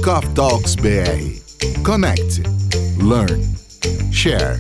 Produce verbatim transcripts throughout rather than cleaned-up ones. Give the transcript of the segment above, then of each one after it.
Coffee Talks B R. Connect, learn, share.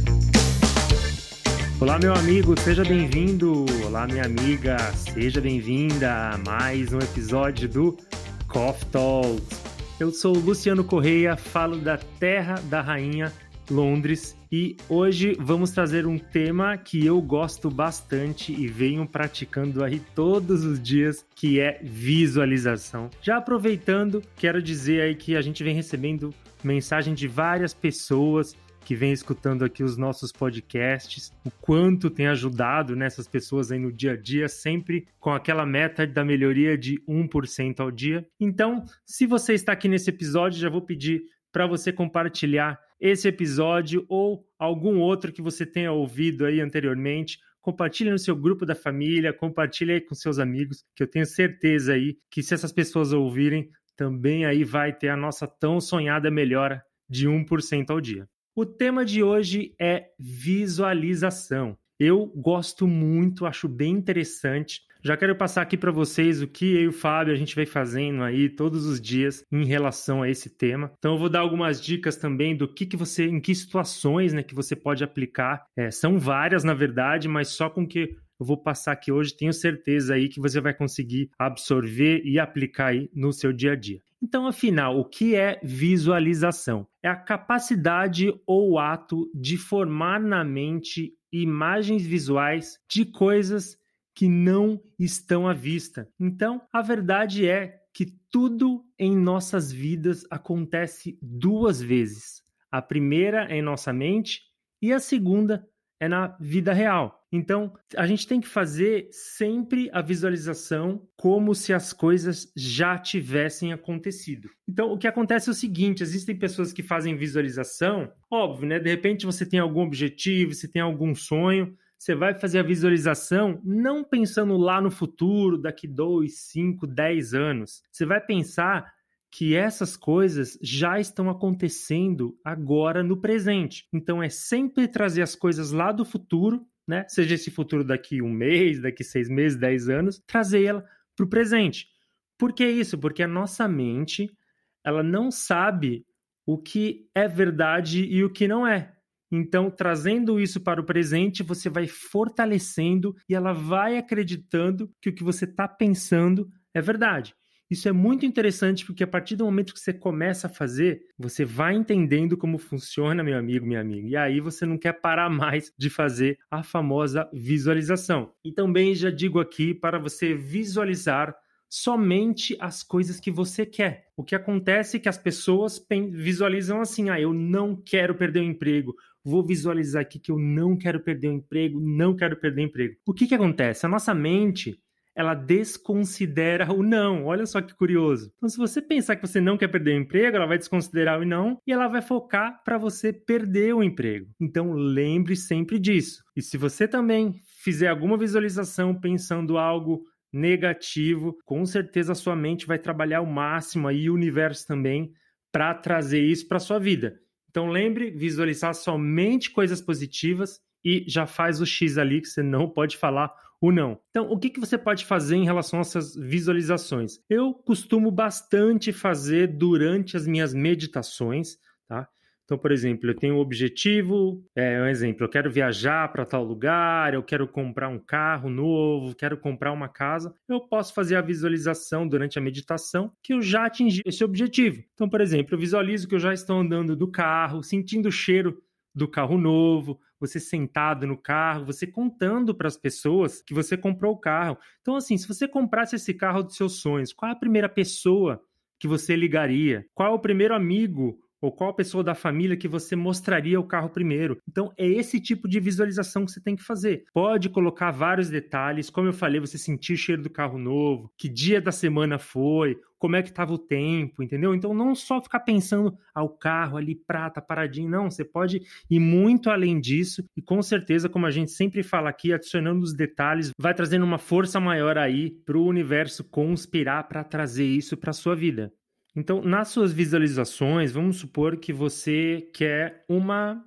Olá, meu amigo, seja bem-vindo. Olá, minha amiga, seja bem-vinda a mais um episódio do Coffee Talks. Eu sou o Luciano Correia, falo da Terra da Rainha, Londres, e hoje vamos trazer um tema que eu gosto bastante e venho praticando aí todos os dias, que é visualização. Já aproveitando, quero dizer aí que a gente vem recebendo mensagem de várias pessoas que vem escutando aqui os nossos podcasts, o quanto tem ajudado nessas pessoas aí no dia a dia, sempre com aquela meta da melhoria de um por cento ao dia. Então, se você está aqui nesse episódio, já vou pedir para você compartilhar esse episódio ou algum outro que você tenha ouvido aí anteriormente. Compartilhe no seu grupo da família, compartilhe aí com seus amigos, que eu tenho certeza aí que se essas pessoas ouvirem, também aí vai ter a nossa tão sonhada melhora de um por cento ao dia. O tema de hoje é visualização. Eu gosto muito, acho bem interessante. Já quero passar aqui para vocês o que eu e o Fábio a gente vai fazendo aí todos os dias em relação a esse tema. Então eu vou dar algumas dicas também do que, que você, em que situações, né, que você pode aplicar. É, são várias, na verdade, mas só com que eu vou passar aqui hoje, tenho certeza aí que você vai conseguir absorver e aplicar aí no seu dia a dia. Então, afinal, o que é visualização? É a capacidade ou ato de formar na mente imagens visuais de coisas que não estão à vista. Então, a verdade é que tudo em nossas vidas acontece duas vezes. A primeira é em nossa mente e a segunda é na vida real. Então, a gente tem que fazer sempre a visualização como se as coisas já tivessem acontecido. Então, o que acontece é o seguinte, existem pessoas que fazem visualização, óbvio, né? De repente você tem algum objetivo, você tem algum sonho, você vai fazer a visualização não pensando lá no futuro, daqui dois, cinco, dez anos. Você vai pensar que essas coisas já estão acontecendo agora no presente. Então, é sempre trazer as coisas lá do futuro, né? Seja esse futuro daqui um mês, daqui seis meses, dez anos, trazer ela para o presente. Por que isso? Porque a nossa mente, ela não sabe o que é verdade e o que não é. Então, trazendo isso para o presente, você vai fortalecendo e ela vai acreditando que o que você está pensando é verdade. Isso é muito interessante porque a partir do momento que você começa a fazer, você vai entendendo como funciona, meu amigo, minha amiga. E aí você não quer parar mais de fazer a famosa visualização. E também já digo aqui para você visualizar somente as coisas que você quer. O que acontece é que as pessoas visualizam assim, ah, eu não quero perder o emprego. Vou visualizar aqui que eu não quero perder o emprego, não quero perder o emprego. O que que acontece? A nossa mente, ela desconsidera o não. Olha só que curioso. Então, se você pensar que você não quer perder o emprego, ela vai desconsiderar o não e ela vai focar para você perder o emprego. Então, lembre sempre disso. E se você também fizer alguma visualização pensando algo negativo, com certeza a sua mente vai trabalhar ao máximo aí, o universo também, para trazer isso para a sua vida. Então, lembre, visualizar somente coisas positivas e já faz o X ali que você não pode falar o não. Então, o que, que você pode fazer em relação a essas visualizações? Eu costumo bastante fazer durante as minhas meditações, tá? Então, por exemplo, eu tenho um objetivo, é um exemplo, eu quero viajar para tal lugar, eu quero comprar um carro novo, quero comprar uma casa. Eu posso fazer a visualização durante a meditação que eu já atingi esse objetivo. Então, por exemplo, eu visualizo que eu já estou andando do carro, sentindo o cheiro do carro novo, você sentado no carro, você contando para as pessoas que você comprou o carro. Então, assim, se você comprasse esse carro dos seus sonhos, qual é a primeira pessoa que você ligaria? Qual é o primeiro amigo ou qual pessoa da família que você mostraria o carro primeiro? Então, é esse tipo de visualização que você tem que fazer. Pode colocar vários detalhes, como eu falei, você sentir o cheiro do carro novo, que dia da semana foi, como é que estava o tempo, entendeu? Então, não só ficar pensando, ah, o carro ali, prata, paradinho, não, você pode ir muito além disso e com certeza, como a gente sempre fala aqui, adicionando os detalhes, vai trazendo uma força maior aí para o universo conspirar para trazer isso para a sua vida. Então, nas suas visualizações, vamos supor que você quer uma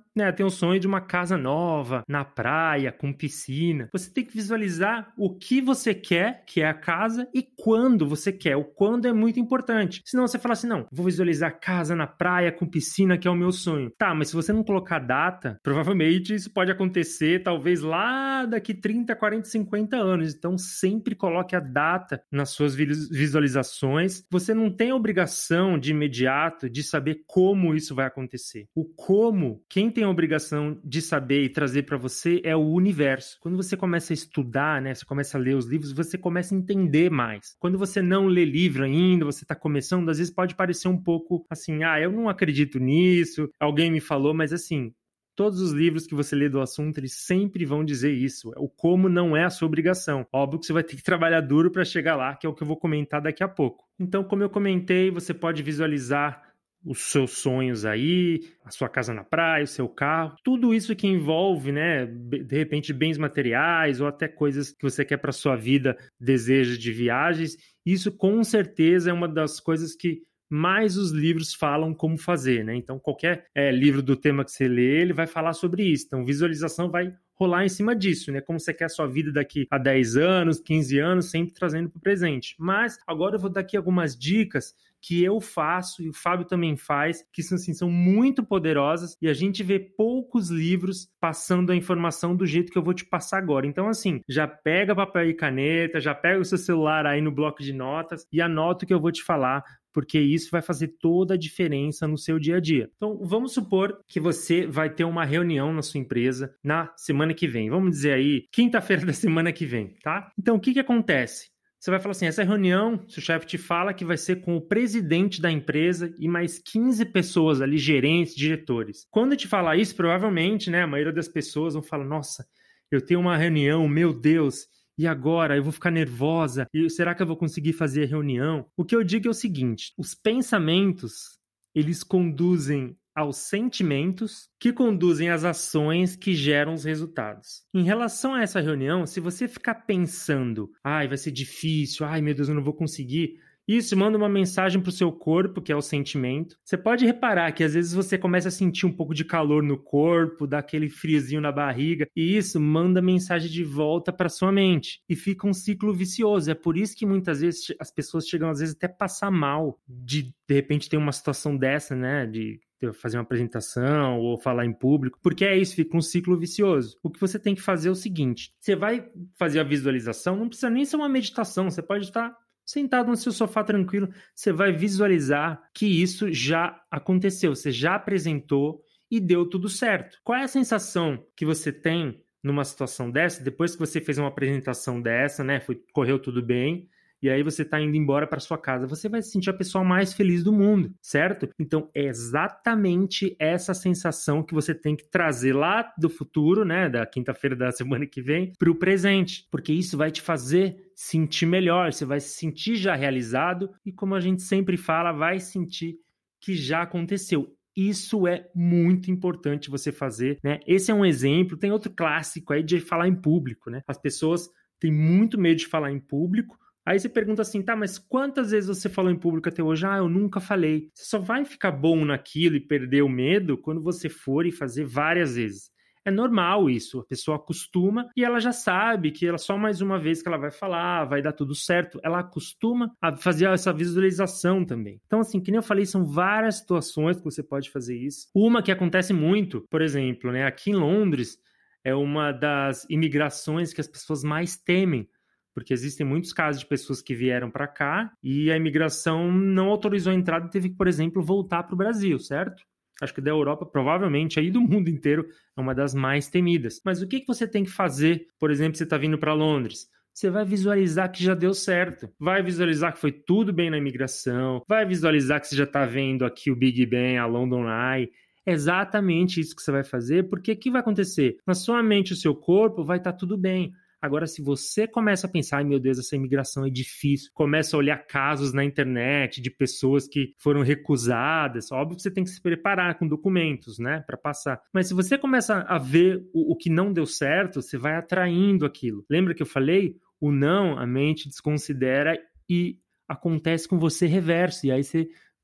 né, tem o sonho de uma casa nova, na praia, com piscina. Você tem que visualizar o que você quer, que é a casa, e quando você quer. O quando é muito importante. Senão você fala assim, não, vou visualizar casa na praia, com piscina, que é o meu sonho. Tá, mas se você não colocar data, provavelmente isso pode acontecer, talvez lá daqui trinta, quarenta, cinquenta anos. Então, sempre coloque a data nas suas visualizações. Você não tem a obrigação de imediato de saber como isso vai acontecer. O como, quem tem a obrigação de saber e trazer para você é o universo. Quando você começa a estudar, né, você começa a ler os livros, você começa a entender mais. Quando você não lê livro ainda, você está começando, às vezes pode parecer um pouco assim, ah, eu não acredito nisso, alguém me falou, mas assim, todos os livros que você lê do assunto, eles sempre vão dizer isso. O como não é a sua obrigação. Óbvio que você vai ter que trabalhar duro para chegar lá, que é o que eu vou comentar daqui a pouco. Então, como eu comentei, você pode visualizar os seus sonhos aí, a sua casa na praia, o seu carro, tudo isso que envolve, né, de repente bens materiais ou até coisas que você quer para sua vida, desejos de viagens, isso com certeza é uma das coisas que mais os livros falam como fazer, né? Então, qualquer é, livro do tema que você lê, ele vai falar sobre isso. Então, visualização vai rolar em cima disso, né? Como você quer a sua vida daqui a dez anos, quinze anos, sempre trazendo para o presente. Mas, agora eu vou dar aqui algumas dicas que eu faço e o Fábio também faz, que assim, são muito poderosas e a gente vê poucos livros passando a informação do jeito que eu vou te passar agora. Então, assim, já pega papel e caneta, já pega o seu celular aí no bloco de notas e anota o que eu vou te falar, porque isso vai fazer toda a diferença no seu dia a dia. Então, vamos supor que você vai ter uma reunião na sua empresa na semana que vem. Vamos dizer aí, quinta-feira da semana que vem, tá? Então, o que que acontece? Você vai falar assim, essa reunião, se o chefe te fala que vai ser com o presidente da empresa e mais quinze pessoas ali, gerentes, diretores. Quando te falar isso, provavelmente, né, a maioria das pessoas vão falar, nossa, eu tenho uma reunião, meu Deus, e agora? Eu vou ficar nervosa? E será que eu vou conseguir fazer a reunião? O que eu digo é o seguinte, os pensamentos, eles conduzem aos sentimentos que conduzem às ações que geram os resultados. Em relação a essa reunião, se você ficar pensando, ai, vai ser difícil, ai, meu Deus, eu não vou conseguir, isso manda uma mensagem para o seu corpo, que é o sentimento. Você pode reparar que às vezes você começa a sentir um pouco de calor no corpo, dá aquele friozinho na barriga, e isso manda mensagem de volta para sua mente. E fica um ciclo vicioso. É por isso que muitas vezes as pessoas chegam às vezes até passar mal de, de repente, ter uma situação dessa, né, de fazer uma apresentação ou falar em público, porque é isso, fica um ciclo vicioso. O que você tem que fazer é o seguinte, você vai fazer a visualização, não precisa nem ser uma meditação, você pode estar sentado no seu sofá tranquilo, você vai visualizar que isso já aconteceu, você já apresentou e deu tudo certo. Qual é a sensação que você tem numa situação dessa, depois que você fez uma apresentação dessa, né, foi, correu tudo bem, e aí você está indo embora para sua casa, você vai se sentir a pessoa mais feliz do mundo, certo? Então, é exatamente essa sensação que você tem que trazer lá do futuro, né, da quinta-feira da semana que vem, para o presente, porque isso vai te fazer sentir melhor, você vai se sentir já realizado e, como a gente sempre fala, vai sentir que já aconteceu. Isso é muito importante você fazer, né? Esse é um exemplo, tem outro clássico aí de falar em público, né? As pessoas têm muito medo de falar em público. Aí você pergunta assim, tá, mas quantas vezes você falou em público até hoje? Ah, eu nunca falei. Você só vai ficar bom naquilo e perder o medo quando você for e fazer várias vezes. É normal isso, a pessoa acostuma e ela já sabe que ela só mais uma vez que ela vai falar, vai dar tudo certo, ela acostuma a fazer essa visualização também. Então assim, que nem eu falei, são várias situações que você pode fazer isso. Uma que acontece muito, por exemplo, né, aqui em Londres, é uma das imigrações que as pessoas mais temem, porque existem muitos casos de pessoas que vieram para cá e a imigração não autorizou a entrada e teve que, por exemplo, voltar para o Brasil, certo? Acho que da Europa, provavelmente, aí do mundo inteiro, é uma das mais temidas. Mas o que, que você tem que fazer, por exemplo, você está vindo para Londres? Você vai visualizar que já deu certo. Vai visualizar que foi tudo bem na imigração. Vai visualizar que você já está vendo aqui o Big Ben, a London Eye. É exatamente isso que você vai fazer, porque o que vai acontecer? Na sua mente, o seu corpo vai estar tudo bem. Agora, se você começa a pensar, ai meu Deus, essa imigração é difícil, começa a olhar casos na internet de pessoas que foram recusadas, óbvio que você tem que se preparar com documentos, né, para passar. Mas se você começa a ver o, o que não deu certo, você vai atraindo aquilo. Lembra que eu falei? O não, a mente desconsidera e acontece com você reverso, e aí você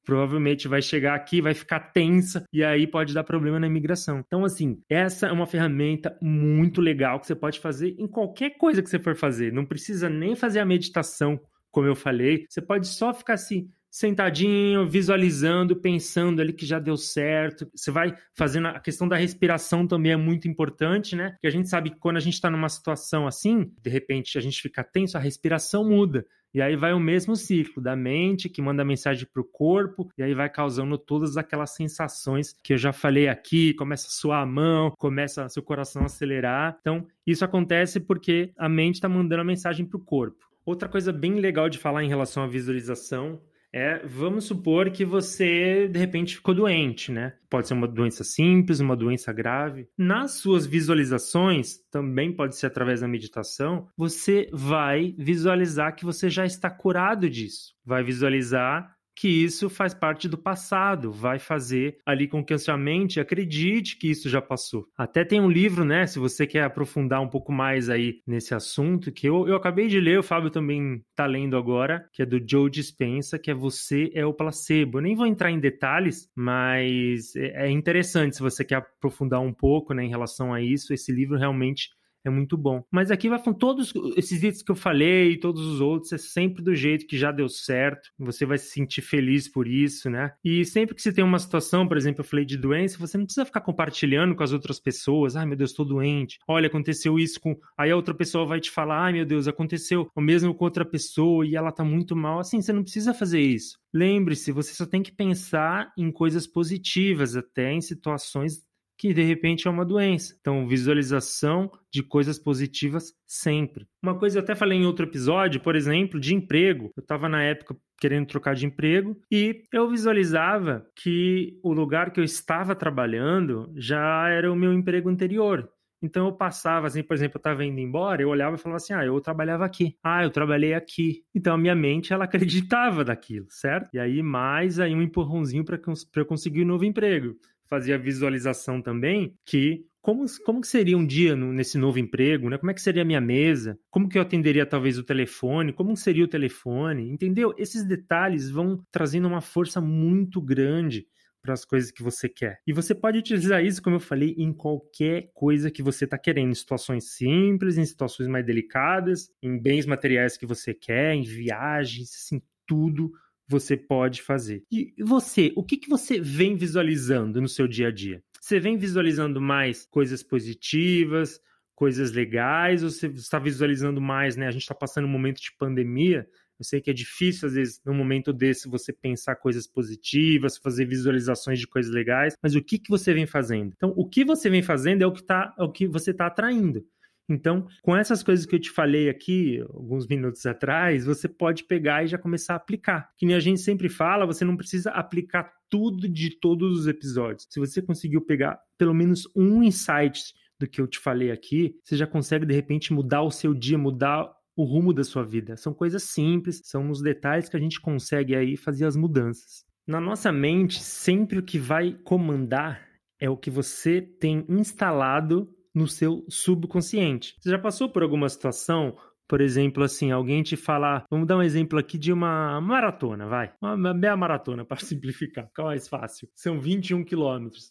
provavelmente vai chegar aqui, vai ficar tensa e aí pode dar problema na imigração. Então, assim, essa é uma ferramenta muito legal que você pode fazer em qualquer coisa que você for fazer. Não precisa nem fazer a meditação, como eu falei. Você pode só ficar assim, sentadinho, visualizando, pensando ali que já deu certo. Você vai fazendo... A questão da respiração também é muito importante, né? Porque a gente sabe que quando a gente está numa situação assim, de repente a gente fica tenso, a respiração muda. E aí vai o mesmo ciclo da mente que manda mensagem para o corpo e aí vai causando todas aquelas sensações que eu já falei aqui, começa a suar a mão, começa seu coração a acelerar. Então, isso acontece porque a mente está mandando a mensagem para o corpo. Outra coisa bem legal de falar em relação à visualização é, vamos supor que você, de repente, ficou doente, né? Pode ser uma doença simples, uma doença grave. Nas suas visualizações, também pode ser através da meditação, você vai visualizar que você já está curado disso. Vai visualizar que isso faz parte do passado, vai fazer ali com que a sua mente acredite que isso já passou. Até tem um livro, né, se você quer aprofundar um pouco mais aí nesse assunto, que eu, eu acabei de ler, o Fábio também está lendo agora, que é do Joe Dispenza, que é Você é o Placebo. Eu nem vou entrar em detalhes, mas é interessante se você quer aprofundar um pouco, né, em relação a isso. Esse livro realmente é muito bom. Mas aqui vai com todos esses itens que eu falei e todos os outros, é sempre do jeito que já deu certo. Você vai se sentir feliz por isso, né? E sempre que você tem uma situação, por exemplo, eu falei de doença, você não precisa ficar compartilhando com as outras pessoas. Ai, meu Deus, estou doente. Olha, aconteceu isso com... Aí a outra pessoa vai te falar, ai, meu Deus, aconteceu o mesmo com outra pessoa e ela tá muito mal. Assim, você não precisa fazer isso. Lembre-se, você só tem que pensar em coisas positivas, até em situações que de repente é uma doença. Então, visualização de coisas positivas sempre. Uma coisa eu até falei em outro episódio, por exemplo, de emprego. Eu estava na época querendo trocar de emprego e eu visualizava que o lugar que eu estava trabalhando já era o meu emprego anterior. Então eu passava assim, por exemplo, eu estava indo embora, eu olhava e falava assim, ah, eu trabalhava aqui. Ah, eu trabalhei aqui. Então a minha mente, ela acreditava daquilo, certo? E aí mais aí um empurrãozinho para eu conseguir um novo emprego. Fazia visualização também que como, como que seria um dia no, nesse novo emprego, né? Como é que seria a minha mesa? Como que eu atenderia talvez o telefone? Como seria o telefone? Entendeu? Esses detalhes vão trazendo uma força muito grande para as coisas que você quer. E você pode utilizar isso, como eu falei, em qualquer coisa que você está querendo, em situações simples, em situações mais delicadas, em bens materiais que você quer, em viagens, assim, tudo você pode fazer. E você, o que, que você vem visualizando no seu dia a dia? Você vem visualizando mais coisas positivas, coisas legais, ou você está visualizando mais, né? A gente está passando um momento de pandemia. Eu sei que é difícil, às vezes, num momento desse, você pensar coisas positivas, fazer visualizações de coisas legais, mas o que, que você vem fazendo? Então, o que você vem fazendo é o que, tá, é o que você está atraindo. Então, com essas coisas que eu te falei aqui, alguns minutos atrás, você pode pegar e já começar a aplicar. Que nem a gente sempre fala, você não precisa aplicar tudo de todos os episódios. Se você conseguiu pegar pelo menos um insight do que eu te falei aqui, você já consegue, de repente, mudar o seu dia, mudar o rumo da sua vida. São coisas simples, são nos detalhes que a gente consegue aí fazer as mudanças. Na nossa mente, sempre o que vai comandar é o que você tem instalado no seu subconsciente. Você já passou por alguma situação, por exemplo, assim, alguém te falar, vamos dar um exemplo aqui de uma maratona, vai, uma meia maratona, para simplificar, fica mais fácil. São vinte e um quilômetros.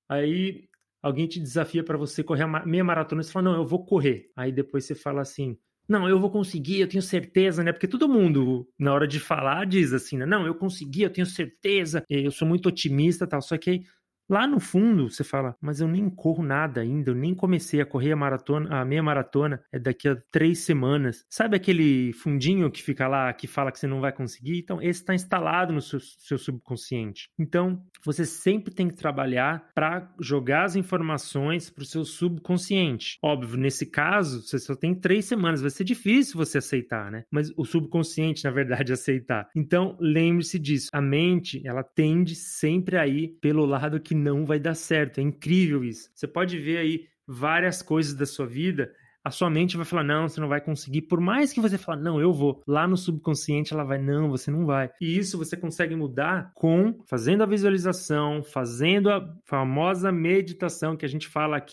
Aí alguém te desafia para você correr a meia maratona, você fala, não, eu vou correr. Aí depois você fala assim, não, eu vou conseguir, eu tenho certeza, né? Porque todo mundo, na hora de falar, diz assim, né? Não, eu consegui, eu tenho certeza, eu sou muito otimista e tal, só que aí lá no fundo, você fala, mas eu nem corro nada ainda, eu nem comecei a correr a maratona, a meia maratona é daqui a três semanas. Sabe aquele fundinho que fica lá, que fala que você não vai conseguir? Então, esse está instalado no seu, seu subconsciente. Então, você sempre tem que trabalhar para jogar as informações para o seu subconsciente. Óbvio, nesse caso, você só tem três semanas, vai ser difícil você aceitar, né? Mas o subconsciente, na verdade, aceitar. Então, lembre-se disso. A mente, ela tende sempre a ir pelo lado que não vai dar certo. É incrível isso. Você pode ver aí várias coisas da sua vida, a sua mente vai falar, não, você não vai conseguir. Por mais que você fale, não, eu vou. Lá no subconsciente ela vai, não, você não vai. E isso você consegue mudar com fazendo a visualização, fazendo a famosa meditação que a gente fala aqui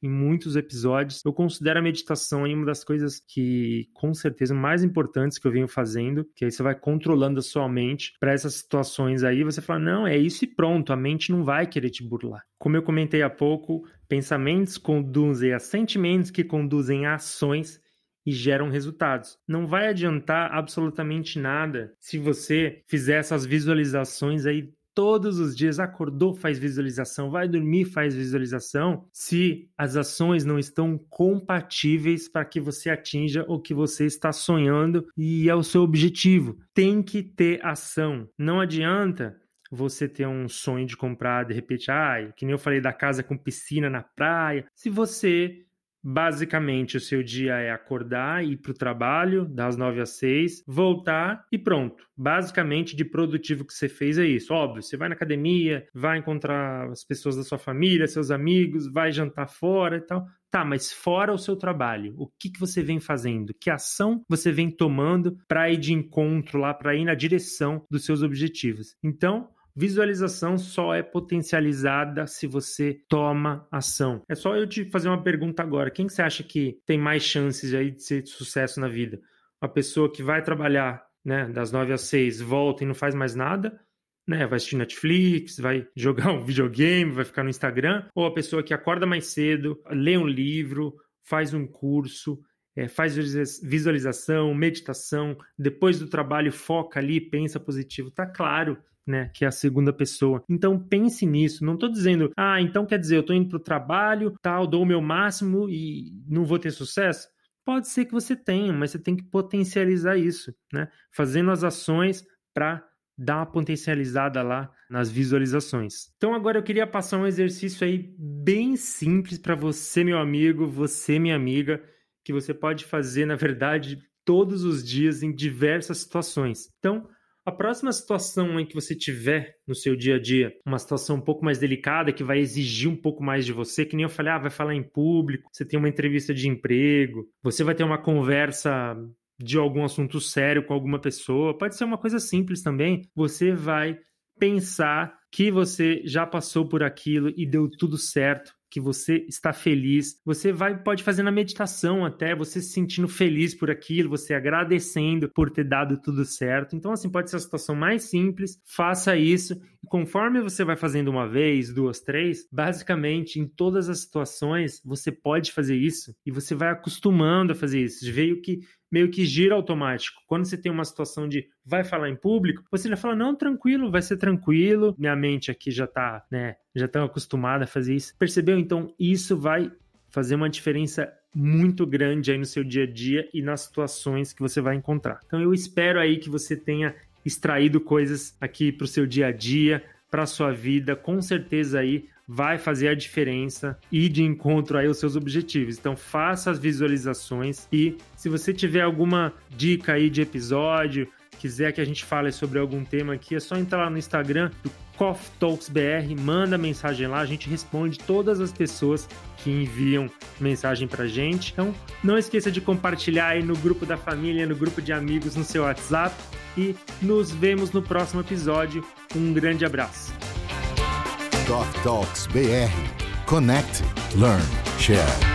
em muitos episódios. Eu considero a meditação aí uma das coisas que, com certeza, mais importantes que eu venho fazendo, que aí você vai controlando a sua mente para essas situações aí, você fala, não, é isso e pronto, a mente não vai querer te burlar. Como eu comentei há pouco, pensamentos conduzem a sentimentos que conduzem a ações e geram resultados. Não vai adiantar absolutamente nada se você fizer essas visualizações aí todos os dias, acordou, faz visualização, vai dormir, faz visualização, se as ações não estão compatíveis para que você atinja o que você está sonhando e é o seu objetivo. Tem que ter ação. Não adianta você ter um sonho de comprar, de repente, ah, que nem eu falei da casa com piscina na praia, se você... Basicamente, o seu dia é acordar, ir para o trabalho, das nove às seis, voltar e pronto. Basicamente, de produtivo que você fez é isso. Óbvio, você vai na academia, vai encontrar as pessoas da sua família, seus amigos, vai jantar fora e tal. Tá, mas fora o seu trabalho, o que, que você vem fazendo? Que ação você vem tomando para ir de encontro lá, para ir na direção dos seus objetivos? Então, visualização só é potencializada se você toma ação. É só eu te fazer uma pergunta agora. Quem que você acha que tem mais chances aí de ser de sucesso na vida? Uma pessoa que vai trabalhar, né, das nove às seis, volta e não faz mais nada, né, vai assistir Netflix, vai jogar um videogame, vai ficar no Instagram, ou a pessoa que acorda mais cedo, lê um livro, faz um curso, É, faz visualização, meditação, depois do trabalho foca ali, pensa positivo, tá claro, né, que é a segunda pessoa. Então pense nisso, não tô dizendo, ah, então quer dizer, eu tô indo pro trabalho, tal, dou o meu máximo e não vou ter sucesso. Pode ser que você tenha, mas você tem que potencializar isso, né, fazendo as ações para dar uma potencializada lá nas visualizações. Então agora eu queria passar um exercício aí bem simples para você, meu amigo, você, minha amiga, que você pode fazer, na verdade, todos os dias em diversas situações. Então, a próxima situação em que você tiver no seu dia a dia, uma situação um pouco mais delicada, que vai exigir um pouco mais de você, que nem eu falei, ah, vai falar em público, você tem uma entrevista de emprego, você vai ter uma conversa de algum assunto sério com alguma pessoa, pode ser uma coisa simples também, você vai pensar que você já passou por aquilo e deu tudo certo, que você está feliz, você vai, pode fazer na meditação até, você se sentindo feliz por aquilo, você agradecendo por ter dado tudo certo. Então, assim, pode ser a situação mais simples, faça isso, e conforme você vai fazendo uma vez, duas, três, basicamente, em todas as situações, você pode fazer isso, e você vai acostumando a fazer isso, veio que meio que gira automático. Quando você tem uma situação de vai falar em público, você já fala, não, tranquilo, vai ser tranquilo, minha mente aqui já tá, né, já tá acostumada a fazer isso. Percebeu? Então, isso vai fazer uma diferença muito grande aí no seu dia a dia e nas situações que você vai encontrar. Então, eu espero aí que você tenha extraído coisas aqui pro seu dia a dia, pra sua vida, com certeza aí vai fazer a diferença e de encontro aí aos seus objetivos. Então faça as visualizações e se você tiver alguma dica aí de episódio, quiser que a gente fale sobre algum tema aqui, é só entrar lá no Instagram do Coffee Talks B R, manda mensagem lá, a gente responde todas as pessoas que enviam mensagem pra gente. Então não esqueça de compartilhar aí no grupo da família, no grupo de amigos, no seu WhatsApp e nos vemos no próximo episódio. Um grande abraço. Coffee Talks B R. Connect, Learn, Share.